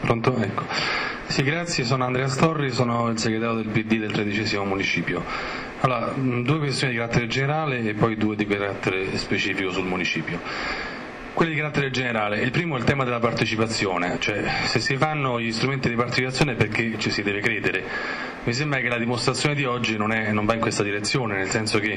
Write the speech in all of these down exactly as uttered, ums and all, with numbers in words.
Pronto? Ecco. Sì, grazie, sono Andrea Storri, sono il segretario del P D del tredicesimo municipio. Allora, due questioni di carattere generale e poi due di carattere specifico sul municipio. Quelli di carattere generale, il primo è il tema della partecipazione, cioè se si fanno gli strumenti di partecipazione è perché ci si deve credere. Mi sembra che la dimostrazione di oggi non, è, non va in questa direzione, nel senso che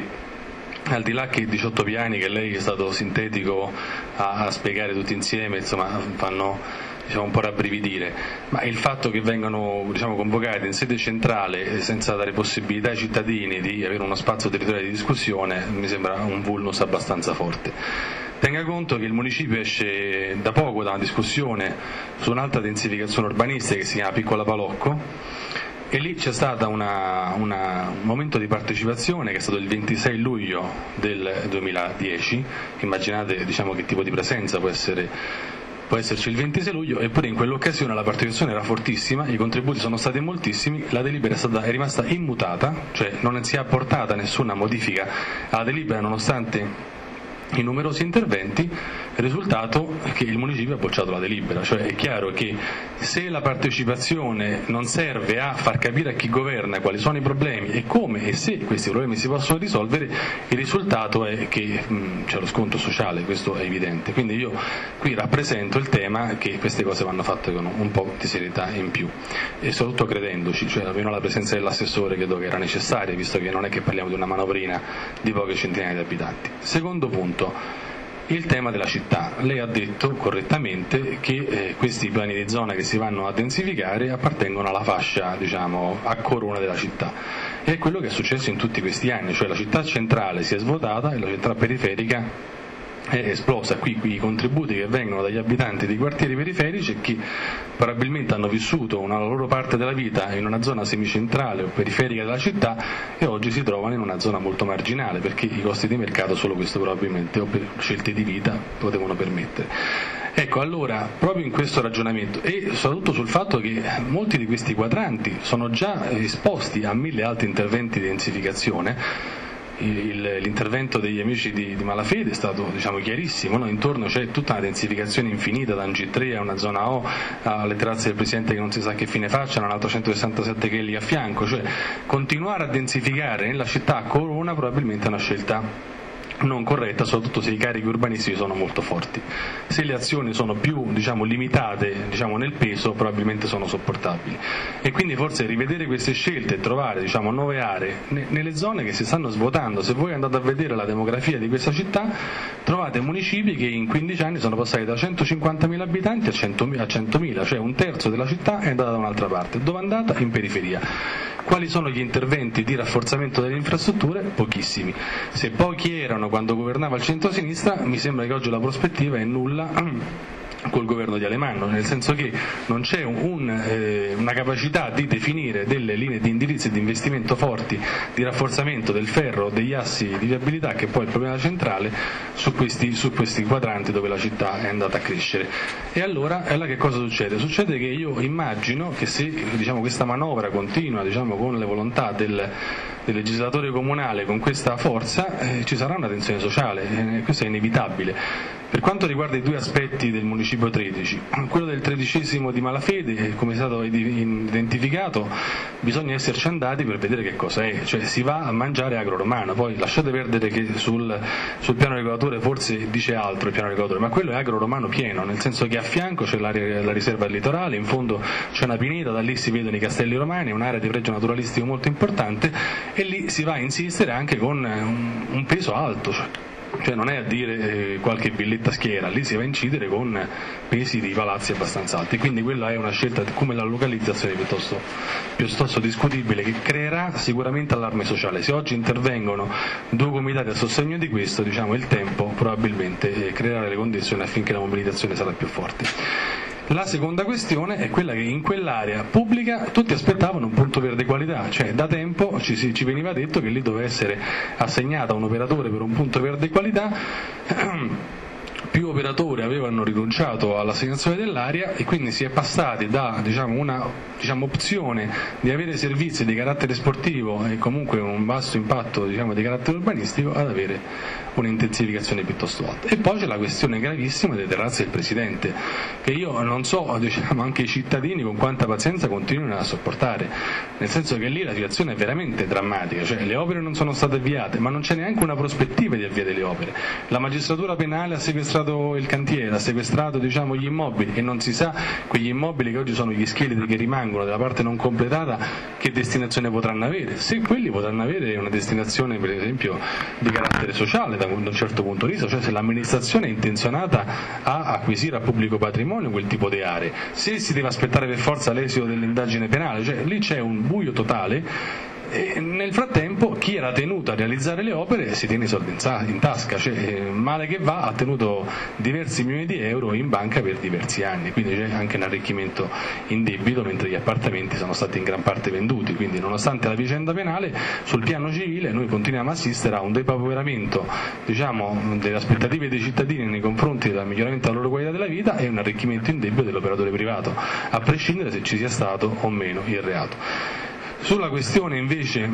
al di là che i diciotto piani che lei è stato sintetico a, a spiegare tutti insieme, insomma, fanno diciamo, un po' rabbrividire, ma il fatto che vengano diciamo, convocati in sede centrale senza dare possibilità ai cittadini di avere uno spazio territoriale di discussione mi sembra un vulnus abbastanza forte. Tenga conto che il municipio esce da poco da una discussione su un'altra densificazione urbanistica che si chiama Piccola Palocco, e lì c'è stato una, una, un momento di partecipazione che è stato il ventisei luglio del duemiladieci. Immaginate diciamo, che tipo di presenza può essere può esserci il ventisei luglio, eppure in quell'occasione la partecipazione era fortissima, i contributi sono stati moltissimi, la delibera è, stata, è rimasta immutata, cioè non si è apportata nessuna modifica alla delibera nonostante i numerosi interventi. Il risultato è che il municipio ha bocciato la delibera, cioè è chiaro che se la partecipazione non serve a far capire a chi governa quali sono i problemi e come e se questi problemi si possono risolvere, il risultato è che mh, c'è lo scontro sociale, questo è evidente. Quindi io qui rappresento il tema che queste cose vanno fatte con un po' di serietà in più e soprattutto credendoci, cioè almeno la presenza dell'assessore credo che era necessaria, visto che non è che parliamo di una manovrina di poche centinaia di abitanti. Secondo punto, il tema della città. Lei ha detto correttamente che eh, questi piani di zona che si vanno a densificare appartengono alla fascia, diciamo, a corona della città. E è quello che è successo in tutti questi anni, cioè la città centrale si è svuotata e la città periferica è esplosa. Qui, qui i contributi che vengono dagli abitanti dei quartieri periferici che probabilmente hanno vissuto una loro parte della vita in una zona semicentrale o periferica della città e oggi si trovano in una zona molto marginale perché i costi di mercato solo questo probabilmente o per scelte di vita potevano permettere. Ecco, allora, proprio in questo ragionamento e soprattutto sul fatto che molti di questi quadranti sono già esposti a mille altri interventi di densificazione. Il, l'intervento degli amici di, di Malafede è stato diciamo, chiarissimo, no? Intorno c'è tutta una densificazione infinita da un G tre a una zona O, alle terrazze del Presidente che non si sa che fine facciano, un altro centosessantasette che è lì a fianco, cioè continuare a densificare nella città a Corona probabilmente è una scelta non corretta, soprattutto se i carichi urbanistici sono molto forti. Se le azioni sono più diciamo, limitate diciamo, nel peso probabilmente sono sopportabili e quindi forse rivedere queste scelte e trovare diciamo, nuove aree ne- nelle zone che si stanno svuotando. Se voi andate a vedere la demografia di questa città trovate municipi che in quindici anni sono passati da centocinquantamila abitanti a centomila, cioè un terzo della città è andata da un'altra parte. Dove è andata? In periferia. Quali sono gli interventi di rafforzamento delle infrastrutture? Pochissimi. Se pochi erano quando governava il centro-sinistra, mi sembra che oggi la prospettiva è nulla col governo di Alemanno, nel senso che non c'è un, un, eh, una capacità di definire delle linee di indirizzo e di investimento forti di rafforzamento del ferro, degli assi di viabilità, che poi è il problema centrale, su questi, su questi quadranti dove la città è andata a crescere. E allora, allora che cosa succede? Succede che io immagino che se diciamo, questa manovra continua diciamo, con le volontà del del legislatore comunale con questa forza eh, ci sarà una tensione sociale, eh, questo è inevitabile. Per quanto riguarda i due aspetti del municipio tredici, quello del tredicesimo di Malafede, come è stato identificato, bisogna esserci andati per vedere che cosa è, cioè si va a mangiare agro-romano, poi lasciate perdere che sul, sul piano regolatore forse dice altro il piano regolatore, ma quello è agro-romano pieno, nel senso che a fianco c'è la, la riserva del litorale, in fondo c'è una pineta, da lì si vedono i castelli romani, un'area di pregio naturalistico molto importante e lì si va a insistere anche con un, un peso alto, cioè, cioè non è a dire eh, qualche villetta schiera, lì si va a incidere con pesi di palazzi abbastanza alti, quindi quella è una scelta come la localizzazione piuttosto, piuttosto discutibile, che creerà sicuramente allarme sociale. Se oggi intervengono due comitati a sostegno di questo, diciamo il tempo probabilmente eh, creerà le condizioni affinché la mobilitazione sarà più forte. La seconda questione è quella che in quell'area pubblica tutti aspettavano un punto verde qualità, cioè da tempo ci, ci veniva detto che lì doveva essere assegnata un operatore per un punto verde qualità più operatori avevano rinunciato all'assegnazione dell'area e quindi si è passati da diciamo, una diciamo, opzione di avere servizi di carattere sportivo e comunque un basso impatto diciamo, di carattere urbanistico ad avere un'intensificazione piuttosto alta. E poi c'è la questione gravissima delle terrazze del Presidente, che io non so, diciamo, anche i cittadini con quanta pazienza continuano a sopportare, nel senso che lì la situazione è veramente drammatica, cioè le opere non sono state avviate, ma non c'è neanche una prospettiva di avviare le opere. La magistratura penale ha sequestrato il cantiere, ha sequestrato diciamo, gli immobili e non si sa quegli immobili che oggi sono gli scheletri che rimangono della parte non completata che destinazione potranno avere, se quelli potranno avere una destinazione per esempio di carattere sociale da un certo punto di vista, cioè se l'amministrazione è intenzionata a acquisire a pubblico patrimonio quel tipo di aree, se si deve aspettare per forza l'esito dell'indagine penale, cioè lì c'è un buio totale. E nel frattempo chi era tenuto a realizzare le opere si tiene i soldi in tasca, cioè male che va ha tenuto diversi milioni di euro in banca per diversi anni, quindi c'è anche un arricchimento in debito mentre gli appartamenti sono stati in gran parte venduti, quindi nonostante la vicenda penale sul piano civile noi continuiamo a assistere a un depauperamento diciamo, delle aspettative dei cittadini nei confronti del miglioramento della loro qualità della vita e un arricchimento in debito dell'operatore privato, a prescindere se ci sia stato o meno il reato. Sulla questione invece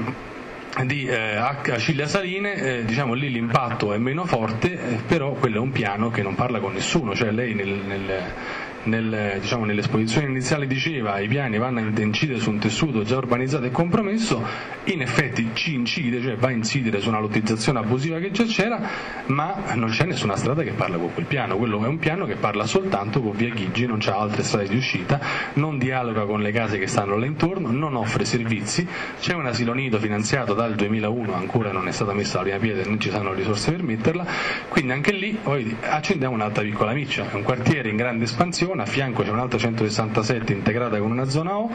di eh, Acilia Saline, eh, diciamo lì l'impatto è meno forte, eh, però quello è un piano che non parla con nessuno, cioè lei nel, nel Nel, diciamo, nell'esposizione iniziale diceva i piani vanno a incidere su un tessuto già urbanizzato e compromesso, in effetti ci incide, cioè va a incidere su una lottizzazione abusiva che già c'era, ma non c'è nessuna strada che parla con quel piano, quello è un piano che parla soltanto con via Chigi, non c'ha altre strade di uscita, non dialoga con le case che stanno là intorno, non offre servizi, c'è un asilo nido finanziato dal duemilauno, ancora non è stata messa la prima pietra, non ci sono risorse per metterla, quindi anche lì poi accendiamo un'altra piccola miccia, è un quartiere in grande espansione, a fianco c'è un'altra centosessantasette integrata con una zona O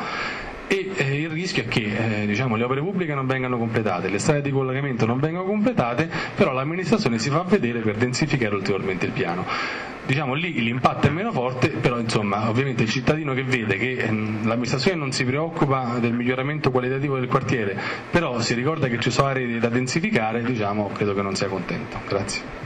e eh, il rischio è che eh, diciamo, le opere pubbliche non vengano completate, le strade di collegamento non vengano completate, però l'amministrazione si fa vedere per densificare ulteriormente il piano. Diciamo lì l'impatto è meno forte, però insomma ovviamente il cittadino che vede che ehm, l'amministrazione non si preoccupa del miglioramento qualitativo del quartiere, però si ricorda che ci sono aree da densificare, diciamo credo che non sia contento. Grazie.